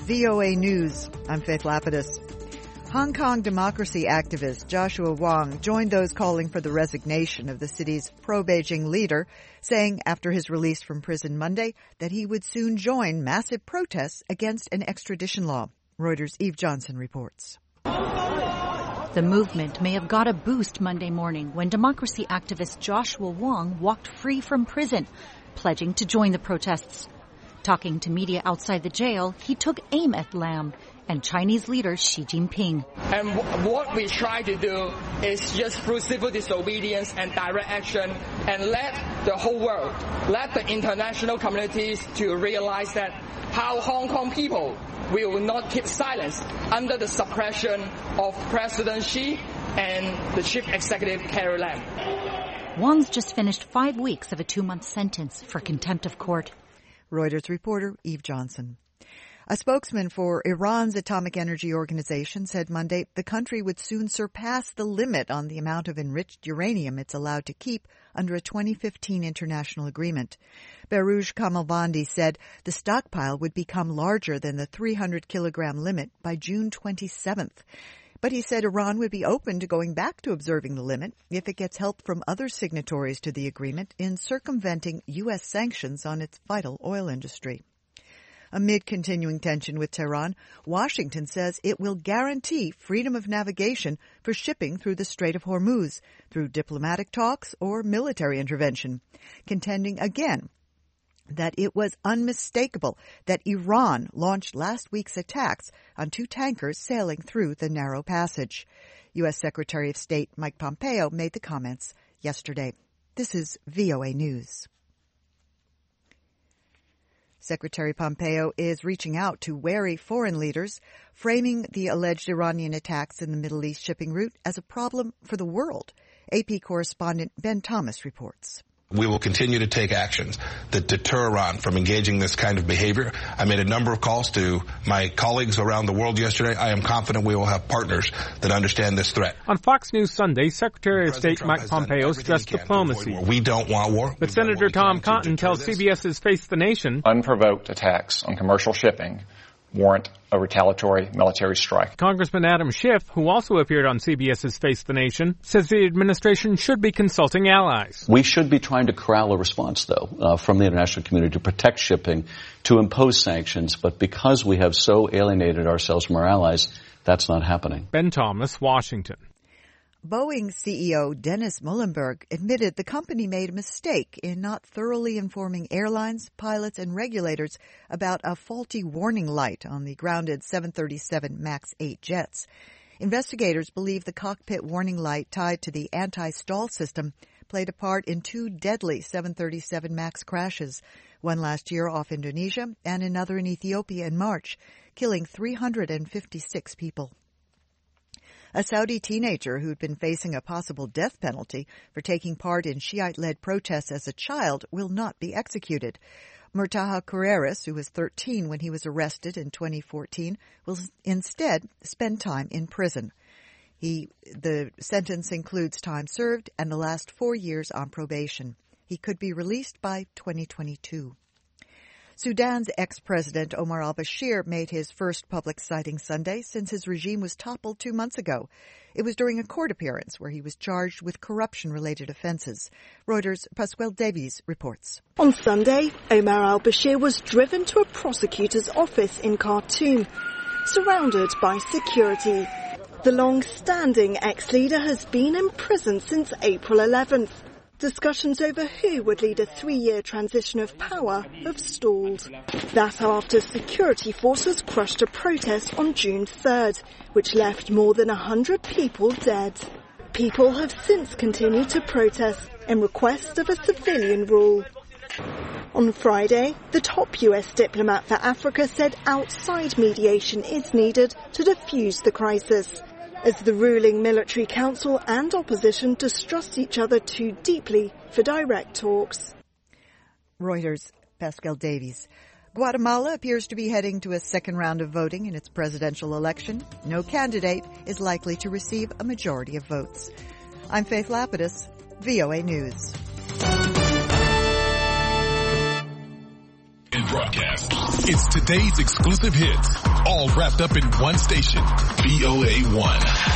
VOA News. I'm Faith Lapidus. Hong Kong democracy activist Joshua Wong joined those calling for the resignation of the city's pro-Beijing leader, saying after his release from prison Monday that he would soon join massive protests against an extradition law. Reuters' Eve Johnson reports. The movement may have got a boost Monday morning when democracy activist Joshua Wong walked free from prison, pledging to join the protests. Talking to media outside the jail, he took aim at Lam and Chinese leader Xi Jinping. And what we try to do is just through civil disobedience and direct action and let the whole world, let the international communities to realize that how Hong Kong people will not keep silence under the suppression of President Xi and the Chief Executive Carrie Lam. Wong's just finished 5 weeks of a 2-month sentence for contempt of court. Reuters reporter Eve Johnson. A spokesman for Iran's Atomic Energy Organization said Monday the country would soon surpass the limit on the amount of enriched uranium it's allowed to keep under a 2015 international agreement. Behrouz Kamalvandi said the stockpile would become larger than the 300-kilogram limit by June 27th. But he said Iran would be open to going back to observing the limit if it gets help from other signatories to the agreement in circumventing U.S. sanctions on its vital oil industry. Amid continuing tension with Tehran, Washington says it will guarantee freedom of navigation for shipping through the Strait of Hormuz through diplomatic talks or military intervention, contending again that it was unmistakable that Iran launched last week's attacks on 2 tankers sailing through the narrow passage. U.S. Secretary of State Mike Pompeo made the comments yesterday. This is VOA News. Secretary Pompeo is reaching out to wary foreign leaders, framing the alleged Iranian attacks in the Middle East shipping route as a problem for the world. AP correspondent Ben Thomas reports. We will continue to take actions that deter Iran from engaging this kind of behavior. I made a number of calls to my colleagues around the world yesterday. I am confident we will have partners that understand this threat. On Fox News Sunday, Secretary of State Mike Pompeo stressed diplomacy. We don't want war. But Senator Tom Cotton tells CBS's Face the Nation, unprovoked attacks on commercial shipping warrant a retaliatory military strike. Congressman Adam Schiff, who also appeared on CBS's Face the Nation, says the administration should be consulting allies. We should be trying to corral a response, though, from the international community to protect shipping, to impose sanctions. But because we have so alienated ourselves from our allies, that's not happening. Ben Thomas, Washington. Boeing CEO Dennis Muilenburg admitted the company made a mistake in not thoroughly informing airlines, pilots, and regulators about a faulty warning light on the grounded 737 MAX 8 jets. Investigators believe the cockpit warning light tied to the anti-stall system played a part in 2 deadly 737 MAX crashes, one last year off Indonesia and another in Ethiopia in March, killing 356 people. A Saudi teenager who'd been facing a possible death penalty for taking part in Shiite-led protests as a child will not be executed. Murtaha Carreras, who was 13 when he was arrested in 2014, will instead spend time in prison. The sentence includes time served and the last 4 years on probation. He could be released by 2022. Sudan's ex-president Omar al-Bashir made his first public sighting Sunday since his regime was toppled 2 months ago. It was during a court appearance where he was charged with corruption-related offenses. Reuters' Pasquale Davies reports. On Sunday, Omar al-Bashir was driven to a prosecutor's office in Khartoum, surrounded by security. The long-standing ex-leader has been in prison since April 11th. Discussions over who would lead a 3-year transition of power have stalled. That after security forces crushed a protest on June 3rd, which left more than 100 people dead. People have since continued to protest in request of a civilian rule. On Friday, the top US diplomat for Africa said outside mediation is needed to defuse the crisis, as the ruling military council and opposition distrust each other too deeply for direct talks. Reuters' Pascal Davies. Guatemala appears to be heading to a second round of voting in its presidential election. No candidate is likely to receive a majority of votes. I'm Faith Lapidus, VOA News. broadcast. It's today's exclusive hits, all wrapped up in one station, VOA1.